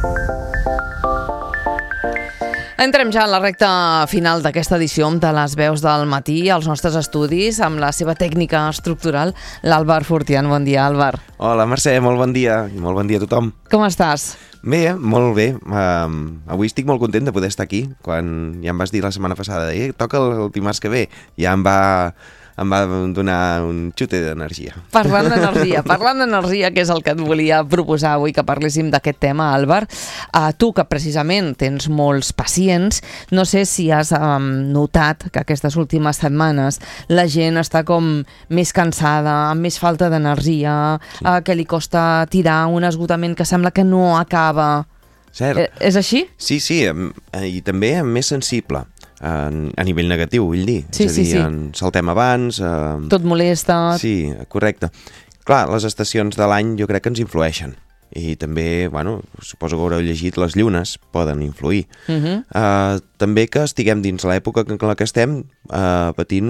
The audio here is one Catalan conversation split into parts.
Entrem ja en la recta final d'aquesta edició de les veus del matí als nostres estudis amb la seva tècnica estructural, l'Àlvar Fortián. Bon dia, Àlvar. Hola, Mercè, molt bon dia i molt bon dia a tothom. Com estàs? Bé, molt bé. Avui estic molt content de poder estar aquí. Quan ja em vas dir la setmana passada, toca el dimarts que ve, ja em va donar un xute d'energia. Parlant d'energia, que és el que et volia proposar avui, que parléssim d'aquest tema, Àlvar. Tu, que precisament tens molts pacients, no sé si has notat que aquestes últimes setmanes la gent està com més cansada, amb més falta d'energia, que li costa tirar, un esgotament que sembla que no acaba. Cert. És així? Sí, i també més sensible. A nivell negatiu, vull dir. Sí, és a dir, saltem abans... Tot molesta... Sí, correcte. Clar, les estacions de l'any jo crec que ens influeixen. I també, suposo que haureu llegit, les llunes poden influir. També que estiguem dins l'època en la que estem patint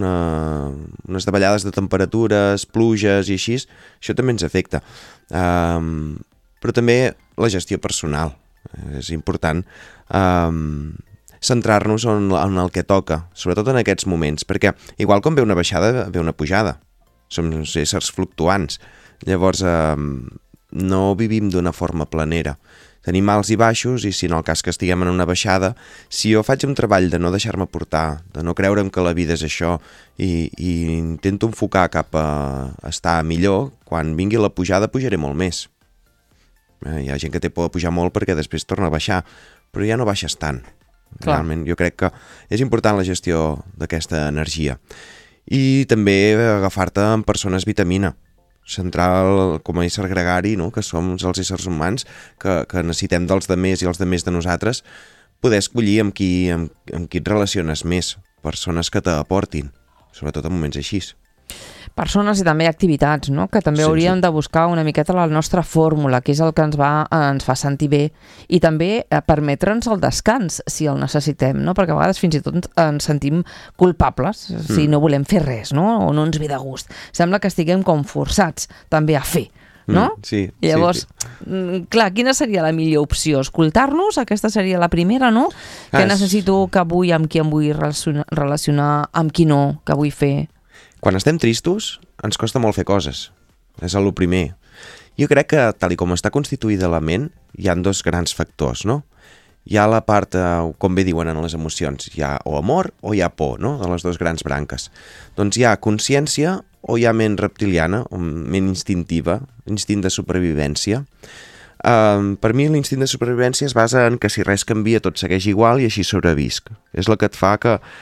unes davallades de temperatures, pluges i així, això també ens afecta. Però també la gestió personal. És important centrar-nos en el que toca, sobretot en aquests moments, perquè igual com ve una baixada, ve una pujada. Som éssers fluctuants. Llavors, no vivim d'una forma planera. Tenim alts i baixos i si en el cas que estiguem en una baixada, si jo faig un treball de no deixar-me portar, de no creure'm que la vida és això i intento enfocar cap a estar millor, quan vingui la pujada pujaré molt més. Hi ha gent que té por de pujar molt perquè després torna a baixar, però ja no baixes tant. Realment, jo crec que és important la gestió d'aquesta energia. I també agafar-te amb persones vitamina. Centrar com a ésser gregari, no? Que som els éssers humans, que necessitem dels demés i els demés de nosaltres, poder escollir amb qui et relaciones més. Persones que t'aportin, sobretot en moments així. Persones i també activitats, no? Que també hauríem de buscar una miqueta la nostra fórmula, que és el que ens fa sentir bé, i també permetre'ns el descans, si el necessitem, no? Perquè a vegades fins i tot ens sentim culpables si no volem fer res, no? O no ens ve de gust. Sembla que estiguem com forçats també a fer, no? Sí. Llavors, clar, quina seria la millor opció? Escoltar-nos? Aquesta seria la primera, no? Que necessito que avui amb qui em vull relacionar, amb qui no, que vull fer... Quan estem tristos, ens costa molt fer coses. És el primer. Jo crec que, tal com està constituïda la ment, hi ha dos grans factors, no? Hi ha la part, com bé diuen en les emocions, hi ha o amor o hi ha por, no? De les dues grans branques. Doncs hi ha consciència o hi ha ment reptiliana, o ment instintiva, instint de supervivència. Per mi l'instint de supervivència es basa en que si res canvia tot segueix igual i així sobrevisc. És la que et fa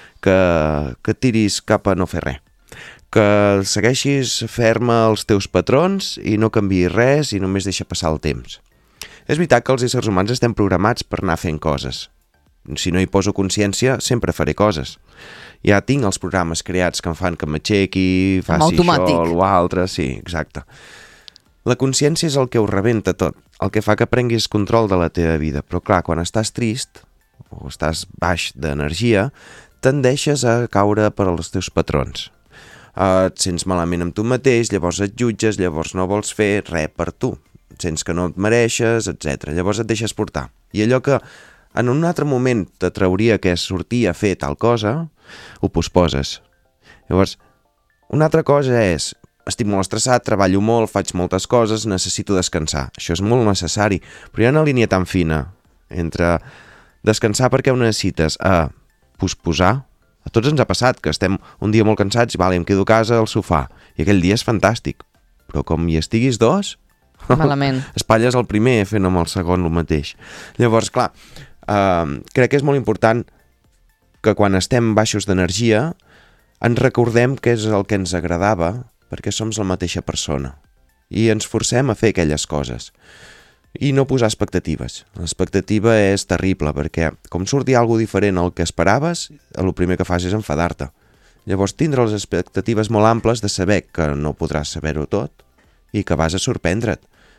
que tiris cap a no fer res. Que segueixis ferma els teus patrons i no canviïs res i només deixa passar el temps. És veritat que els éssers humans estem programats per anar fent coses. Si no hi poso consciència, sempre faré coses. Ja tinc els programes creats que em fan que m'aixequi, faci això o altre, sí, exacte. La consciència és el que ho rebenta tot, el que fa que prenguis control de la teva vida. Però clar, quan estàs trist o estàs baix d'energia, tendeixes a caure per als teus patrons. Et sents malament amb tu mateix, llavors et jutges, llavors no vols fer res per tu, sents que no et mereixes, etc. Llavors et deixes portar. I allò que en un altre moment t'atrauria que és sortir a fer tal cosa, ho posposes. Llavors, una altra cosa és, estic molt estressat, treballo molt, faig moltes coses, necessito descansar. Això és molt necessari, però hi ha una línia tan fina entre descansar perquè ho necessites a posposar. A tots ens ha passat que estem un dia molt cansats i em quedo a casa al sofà i aquell dia és fantàstic, però com hi estiguis dos, malament. Espatlles el primer fent amb el segon el mateix. Llavors, clar, crec que és molt important que quan estem baixos d'energia ens recordem què és el que ens agradava perquè som la mateixa persona i ens forcem a fer aquelles coses. I no posar expectatives. L'expectativa és terrible perquè com surti alguna cosa diferent al que esperaves, el primer que fas és enfadar-te. Llavors tindre les expectatives molt amples de saber que no podràs saber-ho tot i que vas a sorprendre't.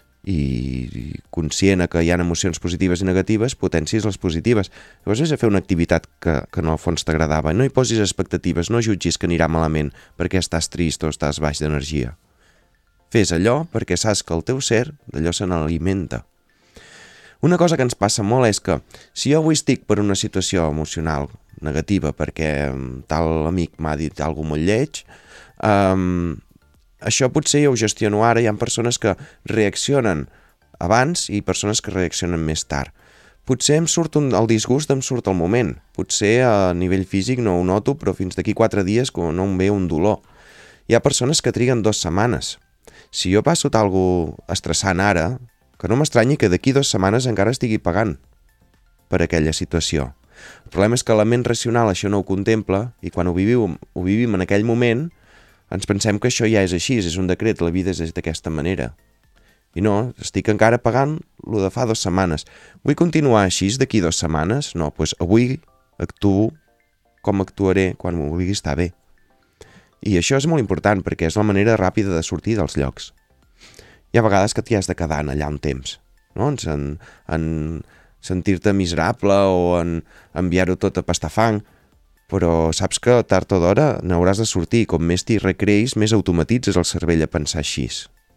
I conscient que hi ha emocions positives i negatives, potencis les positives. Llavors és a fer una activitat que en el fons t'agradava. No hi posis expectatives, no jutgis que anirà malament perquè estàs trist o estàs baix d'energia. Fes allò perquè saps que el teu ser d'allò se n'alimenta. Una cosa que ens passa molt és que si jo avui estic per una situació emocional negativa perquè tal amic m'ha dit alguna cosa molt lleig, això potser jo ho gestiono ara. Hi ha persones que reaccionen abans i persones que reaccionen més tard. Potser em surt el disgust, em surt al moment. Potser a nivell físic no ho noto, però fins d'aquí 4 dies no em ve un dolor. Hi ha persones que triguen 2 setmanes. Si jo passo alguna cosa estressant ara, que no m'estranyi que d'aquí 2 setmanes encara estigui pagant per aquella situació. El problema és que la ment racional això no ho contempla i quan ho vivim en aquell moment ens pensem que això ja és així, és un decret, la vida és d'aquesta manera. I no, estic encara pagant el de fa 2 setmanes. Vull continuar així d'aquí 2 setmanes? No, doncs avui actuo com actuaré quan m'ho vulgui estar bé. I això és molt important perquè és la manera ràpida de sortir dels llocs. Hi ha vegades que t'hi has de quedar allà un temps, no? En sentir-te miserable o en enviar-ho tot a pastar fang, però saps que tard o d'hora n'hauràs de sortir. Com més t'hi recreïs, més automatitzes el cervell a pensar així.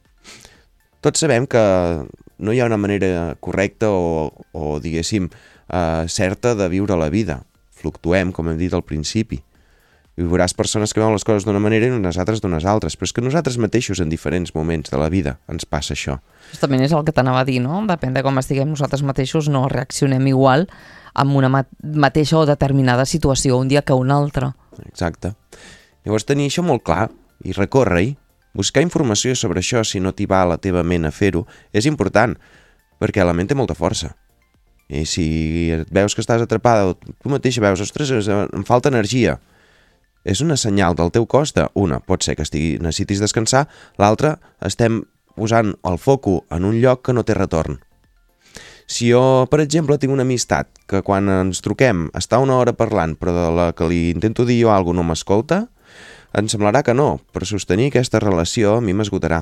Tots sabem que no hi ha una manera correcta o diguéssim, certa de viure la vida. Fluctuem, com hem dit al principi. I veuràs persones que veuen les coses d'una manera i unes altres d'unes altres, però és que nosaltres mateixos en diferents moments de la vida ens passa això. Justament és el que t'anava a dir, no? Depèn de com estiguem nosaltres mateixos, no reaccionem igual amb una mateixa o determinada situació un dia que una altra. Exacte. Llavors tenir això molt clar i recórrer-hi, buscar informació sobre això si no t'hi va a la teva ment a fer-ho, és important, perquè la ment té molta força. I si veus que estàs atrapada o tu mateixa veus, ostres, em falta energia, és una senyal del teu cos de, una, pot ser que necessitis descansar, l'altra, estem posant el foco en un lloc que no té retorn. Si jo, per exemple, tinc una amistat que quan ens truquem està una hora parlant però de la que li intento dir jo alguna cosa no m'escolta, em semblarà que no, per sostenir aquesta relació a mi m'esgotarà.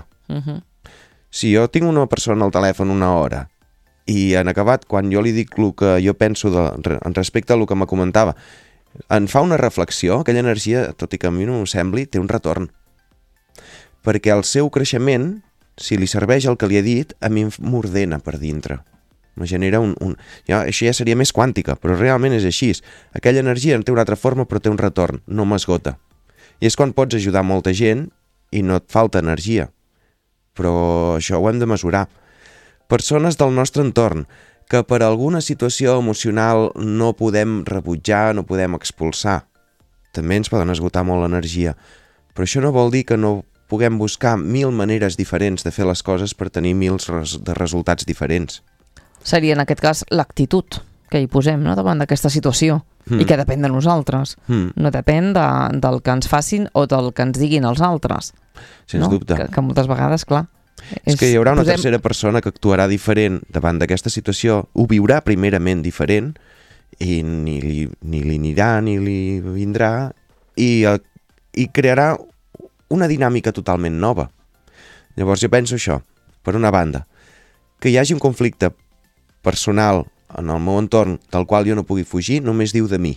Si jo tinc una persona al telèfon una hora i en acabat, quan jo li dic el que jo penso en respecte a el que me comentava, en fa una reflexió, aquella energia, tot i que a mi no m'ho sembli, té un retorn. Perquè el seu creixement, si li serveix el que li he dit, a mi m'ordena per dintre. Me genera això ja seria més quàntica, però realment és així. Aquella energia té una altra forma, però té un retorn, no m'esgota. I és quan pots ajudar molta gent i no et falta energia. Però això ho hem de mesurar. Persones del nostre entorn que per alguna situació emocional no podem rebutjar, no podem expulsar. També ens poden esgotar molt l'energia. Però això no vol dir que no puguem buscar 1000 maneres diferents de fer les coses per tenir 1000 de resultats diferents. Seria en aquest cas l'actitud que hi posem, no?, davant d'aquesta situació i que depèn de nosaltres. No depèn del que ens facin o del que ens diguin els altres. Sens dubte. Que moltes vegades, clar... És que hi haurà una tercera persona que actuarà diferent davant d'aquesta situació, ho viurà primerament diferent i ni li anirà ni li vindrà i crearà una dinàmica totalment nova. Llavors jo penso això, per una banda, que hi hagi un conflicte personal en el meu entorn del qual jo no pugui fugir, només diu de mi.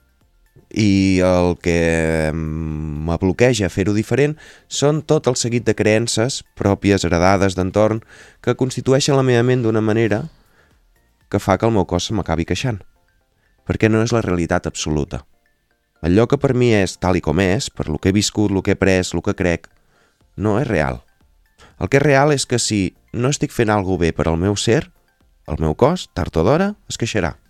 I el que me bloqueja a fer-ho diferent són tot el seguit de creences pròpies, heredades, d'entorn, que constitueixen la meva ment d'una manera que fa que el meu cos se m'acabi queixant. Perquè no és la realitat absoluta. Allò que per mi és tal i com és, per lo que he viscut, lo que he après, lo que crec, no és real. El que és real és que si no estic fent alguna cosa bé per al meu ser, el meu cos, tard o d'hora, es queixarà.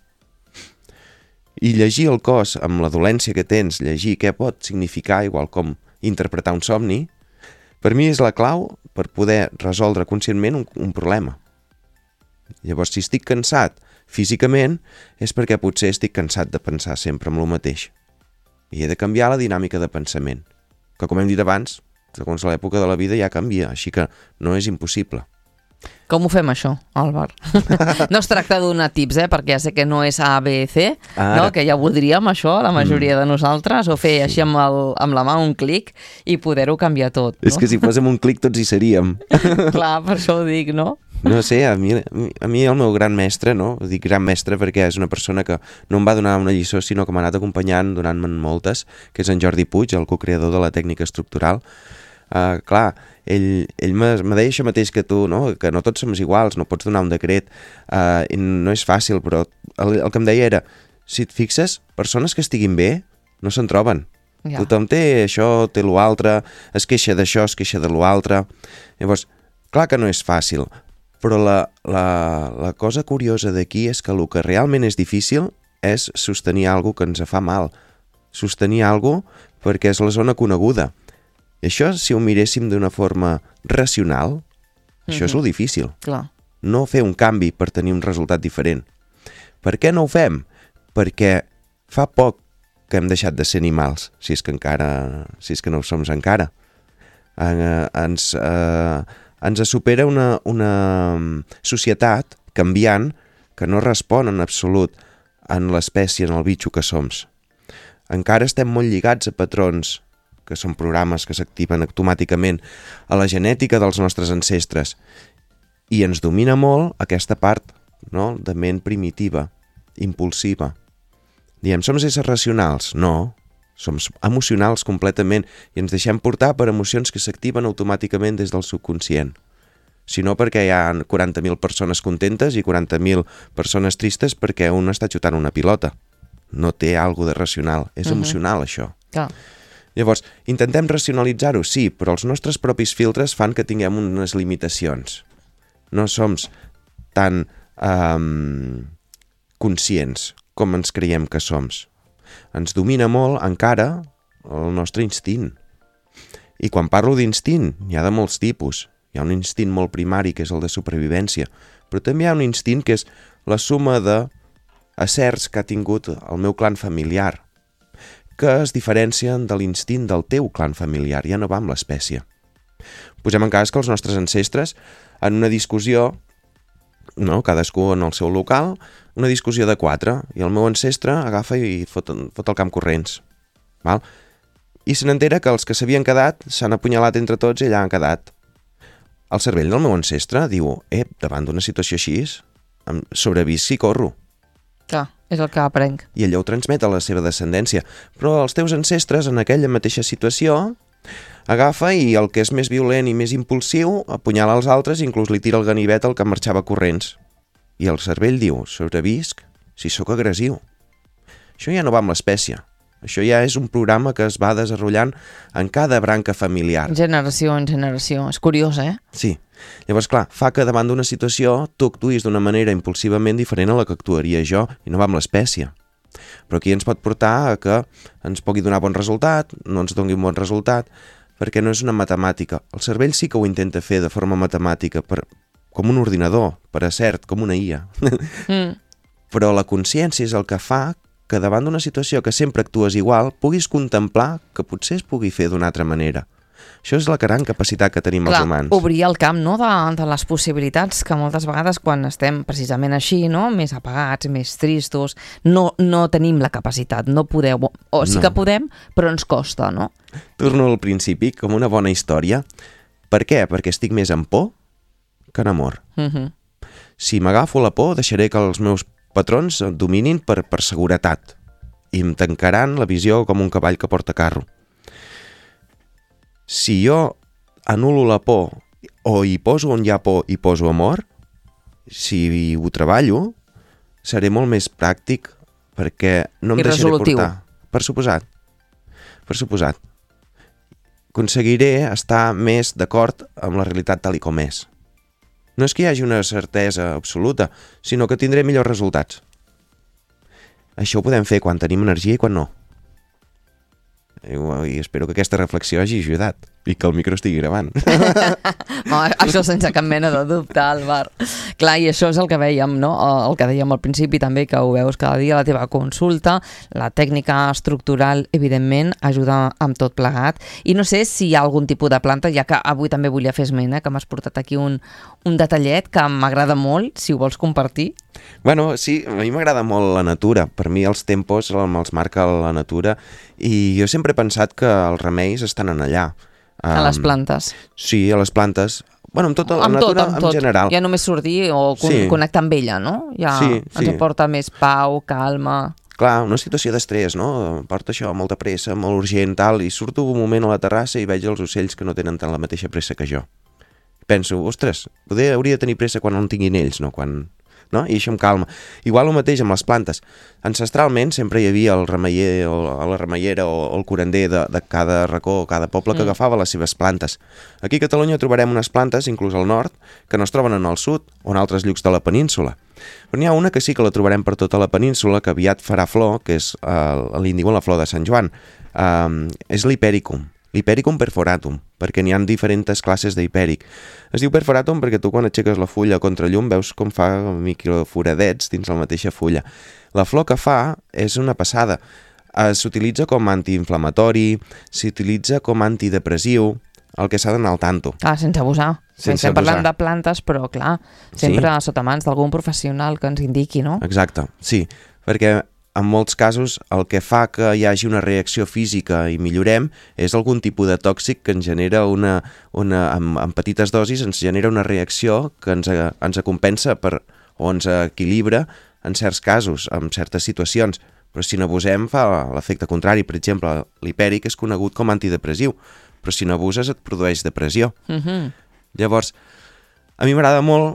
I llegir el cos amb la dolència que tens, llegir què pot significar, igual com interpretar un somni, per mi és la clau per poder resoldre conscientment un problema. Llavors, si estic cansat físicament, és perquè potser estic cansat de pensar sempre en el mateix. I he de canviar la dinàmica de pensament, que com hem dit abans, segons l'època de la vida ja canvia, així que no és impossible. Com ho fem, això, Àlvar? No es tracta de donar tips, perquè ja sé que no és A, B, C, no? Que ja voldríem això, la majoria de nosaltres, o fer així amb la mà un clic i poder-ho canviar tot. No? És que si fóssim un clic tots hi seríem. Clar, per això ho dic, no? No sé, a mi el meu gran mestre, no? Dic gran mestre perquè és una persona que no em va donar una lliçó, sinó que m'ha anat acompanyant, donant-me'n moltes, que és en Jordi Puig, el cocreador de la tècnica estructural. Clar, ell me deia això mateix que tu, no? Que no tots som iguals, no pots donar un decret, i no és fàcil, però el que em deia era, si et fixes, persones que estiguin bé no se'n troben. Ja. Tothom té això, té l'altre, es queixa d'això, es queixa de l'altre. Llavors, clar que no és fàcil, però la cosa curiosa d'aquí és que el que realment és difícil és sostenir alguna que ens fa mal. Sostenir alguna perquè és la zona coneguda. I això, si ho miréssim d'una forma racional, això és lo difícil. Clar. No fer un canvi per tenir un resultat diferent. Per què no ho fem? Perquè fa poc que hem deixat de ser animals, si és que no ho som encara. Ens supera una societat canviant que no respon en absolut en l'espècie, en el bitxo que som. Encara estem molt lligats a patrons, que són programes que s'activen automàticament a la genètica dels nostres ancestres, i ens domina molt aquesta part, no?, de ment primitiva, impulsiva. Diem, som éssers racionals? No, som emocionals completament i ens deixem portar per emocions que s'activen automàticament des del subconscient. Si no, perquè hi ha 40.000 persones contentes i 40.000 persones tristes perquè un està xutant una pilota. No té alguna de racional, és emocional això. Clar. Llavors, intentem racionalitzar-ho, sí, però els nostres propis filtres fan que tinguem unes limitacions. No som tan conscients com ens creiem que som. Ens domina molt encara el nostre instint. I quan parlo d'instint, n'hi ha de molts tipus. Hi ha un instint molt primari, que és el de supervivència, però també hi ha un instint que és la suma d'acerts que ha tingut el meu clan familiar, que es diferencien de l'instint del teu clan familiar, ja no va amb l'espècie. Posem en cas que els nostres ancestres, en una discussió, no, cadascú en el seu local, una discussió de 4, i el meu ancestre agafa i fot el camp corrents. Val? I se n'entera que els que s'havien quedat s'han apunyalat entre tots i allà han quedat. El cervell del meu ancestre diu, davant d'una situació així, sobrevisc i corro. Clar, és el que aprenc. I allò ho transmet a la seva descendència. Però els teus ancestres, en aquella mateixa situació, agafa i el que és més violent i més impulsiu apunyala els altres i inclús li tira el ganivet al que marxava corrents. I el cervell diu, sobrevisc si sóc agressiu. Això ja no va amb l'espècie. Això ja és un programa que es va desenvolupant en cada branca familiar. Generació en generació. És curiós, Sí. Llavors, clar, fa que davant d'una situació tu actuïs d'una manera impulsivament diferent a la que actuaria jo i no va amb l'espècie. Però aquí ens pot portar a que ens pugui donar bon resultat, no ens doni un bon resultat, perquè no és una matemàtica. El cervell sí que ho intenta fer de forma matemàtica, com un ordinador, per a cert, com una IA. Però la consciència és el que fa que davant d'una situació que sempre actues igual, puguis contemplar que potser es pugui fer d'una altra manera. Això és la gran capacitat que tenim els humans. Obrir el camp, no?, de les possibilitats que moltes vegades quan estem precisament així, no?, més apagats, més tristos, no tenim la capacitat, no podeu, o sí que podem, però ens costa, no? Torno al principi, com una bona història. Per què? Perquè estic més en por que en amor. Si m'agafo la por, deixaré que els meus patrons dominin per seguretat i em tancaran la visió com un cavall que porta carro. Si jo anulo la por o hi poso on hi ha por i poso amor, si ho treballo, seré molt més pràctic perquè no em deixaré portar. Per suposat. Per suposat. Aconseguiré estar més d'acord amb la realitat tal com és. No és que hi hagi una certesa absoluta, sinó que tindré millors resultats. Això ho podem fer quan tenim energia i quan no. I espero que aquesta reflexió hagi ajudat i que el micro estigui gravant. Això sense cap mena de dubte, Àlvar. Clar, i això és el que vèiem, no? El que dèiem al principi també, que ho veus cada dia a la teva consulta. La tècnica estructural, evidentment, ajuda amb tot plegat. I no sé si hi ha algun tipus de planta, ja que avui també volia fer esment, que m'has portat aquí un detallet que m'agrada molt, si ho vols compartir. Bueno, sí, a mi m'agrada molt la natura. Per mi els tempos me'ls marca la natura i jo sempre he pensat que els remeis estan en allà. A les plantes. Sí, a les plantes. Bueno, amb tota la natura en general. Ja només sortir o connectar amb ella, no? Ja ens aporta més pau, calma. clar, una situació d'estrès, no? Porto això, molta pressa, molt urgent, tal, i surto un moment a la terrassa i veig els ocells que no tenen tant la mateixa pressa que jo. Penso, ostres, poder hauria de tenir pressa quan no en tinguin ells, no? No? I això em calma. Igual el mateix amb les plantes. Ancestralment sempre hi havia el remeller o la remeiera o el curander de cada racó o cada poble que agafava les seves plantes. Aquí a Catalunya trobarem unes plantes, inclús al nord, que no es troben en el sud o en altres llocs de la península. Però n'hi ha una que sí que la trobarem per tota la península, que aviat farà flor, que és l'índigo, la flor de Sant Joan. És l'Hipericum. L'Hipericum perforatum, perquè n'hi ha diferents classes d'hipèric. Es diu perforatum perquè tu quan aixeques la fulla contra llum veus com fa microforadets dins la mateixa fulla. La flor que fa és una passada. S'utilitza com antiinflamatori, s'utilitza com antidepressiu, el que s'ha d'anar al tanto. Sense abusar. Estem parlant de plantes, però clar, sempre sota mans d'algun professional que ens indiqui, no? Exacte, sí, perquè en molts casos el que fa que hi hagi una reacció física i millorem és algun tipus de tòxic que ens genera en petites dosis ens genera una reacció que ens compensa o ens equilibra en certs casos, en certes situacions, però si n'abusem fa l'efecte contrari. Per exemple, l'hipèric és conegut com antidepressiu, però si n'abuses et produeix depressió. Llavors, a mi m'agrada molt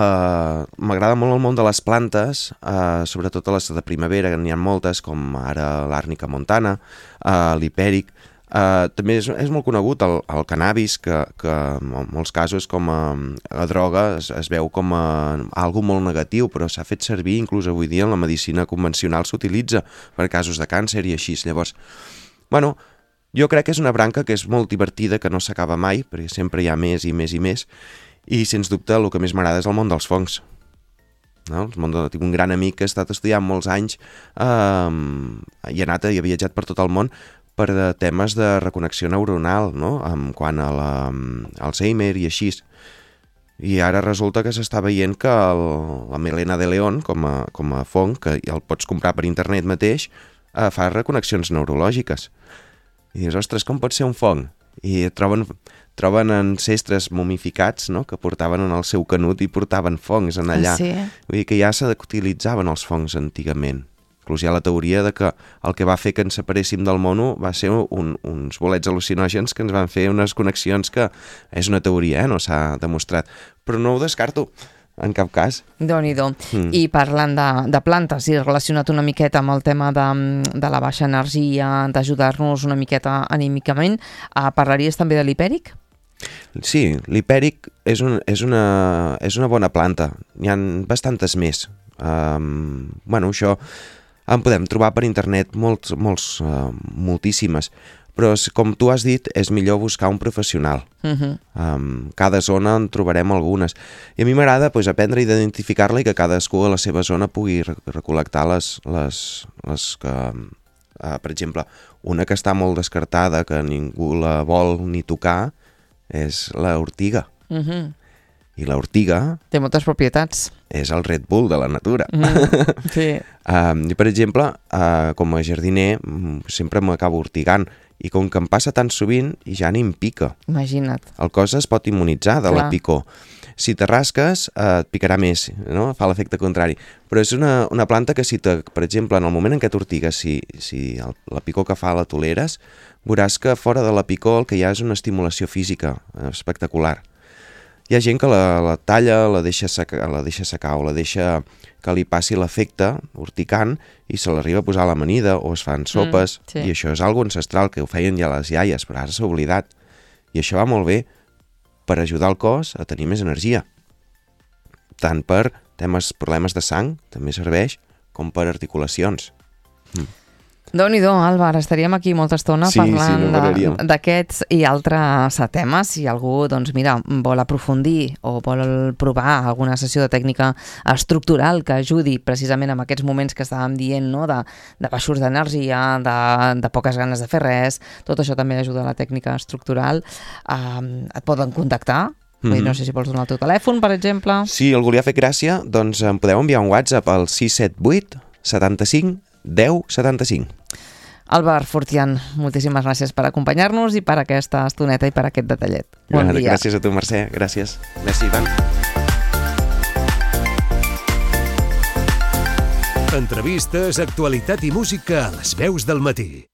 el món de les plantes, sobretot les de primavera, que n'hi ha moltes, com ara l'àrnica montana, l'hipèric. També és molt conegut el cannabis, que en molts casos com a droga es veu com algo molt negatiu, però s'ha fet servir inclús avui dia en la medicina convencional, s'utilitza per casos de càncer i així. Llavors, bueno, jo crec que és una branca que és molt divertida, que no s'acaba mai, perquè sempre hi ha més i més i més, i sens dubte el que més m'agrada és el món dels fongs. No? Tinc un gran amic que ha estat estudiant molts anys i ha viatjat per tot el món per temes de reconnexió neuronal, no? Quant a l'Alzheimer i així. I ara resulta que s'està veient que la melena de león, com a fong, que el pots comprar per internet mateix, fa reconnexions neurològiques. I dius, ostres, com pot ser un fong? I troben ancestres momificats, no?, que portaven en el seu canut i portaven fongs en allà. Sí. Vull dir que ja s'utilitzaven els fongs antigament. Inclús hi ha la teoria de que el que va fer que ens separéssim del mono va ser uns bolets al·lucinògens que ens van fer unes connexions que és una teoria, no s'ha demostrat. Però no ho descarto, en cap cas. Déu-n'hi-do. I parlant de plantes i relacionat una miqueta amb el tema de la baixa energia, d'ajudar-nos una miqueta anímicament, parlaries també de l'hipèric? Sí, l'hipèric és una bona planta. N'hi ha bastantes més. Això en podem trobar per internet moltíssimes. Però, com tu has dit, és millor buscar un professional. Cada zona en trobarem algunes. I a mi m'agrada aprendre a identificar-la i que cadascú a la seva zona pugui recol·lectar les que... per exemple, una que està molt descartada, que ningú la vol ni tocar, és l'ortiga. I l'ortiga... té moltes propietats. És el Red Bull de la natura. Sí. Per exemple, com a jardiner, sempre m'acabo ortigant. I com que em passa tan sovint, ja ni em pica. Imagina't. El cos es pot immunitzar de la picor. Si te rasques, et picarà més, no? Fa l'efecte contrari. Però és una planta que, per exemple, en el moment en què t'ortigues, si la picor que fa la toleres, veuràs que fora de la picor el que hi ha és una estimulació física espectacular. Hi ha gent que la talla, la deixa secar o la deixa que li passi l'efecte urticant i se l'arriba a posar a l'amanida o es fan sopes, sí. I això és algo ancestral que ho feien ja les iaies, però ara s'ha oblidat. I això va molt bé per ajudar el cos a tenir més energia. Tant per problemes de sang, també serveix, com per articulacions. Déu-n'hi-do, Àlvar, estaríem aquí molta estona parlant d'aquests i altres temes. Si algú, vol aprofundir o vol provar alguna sessió de tècnica estructural que ajudi precisament en aquests moments que estàvem dient, no?, de baixos d'energia, de poques ganes de fer res, tot això també ajuda a la tècnica estructural. Et poden contactar? No sé si vols donar el teu telèfon, per exemple. Si algú li ha fet gràcia, doncs em podeu enviar un WhatsApp al 678 75 10 75. Àlvar Fortián, moltíssimes gràcies per acompanyar-nos i per aquesta estoneta i per aquest detallet. Bon dia. Gràcies a tu, Mercè. Gràcies. Merci, Ivan. Entrevistes, actualitat i música a les veus del matí.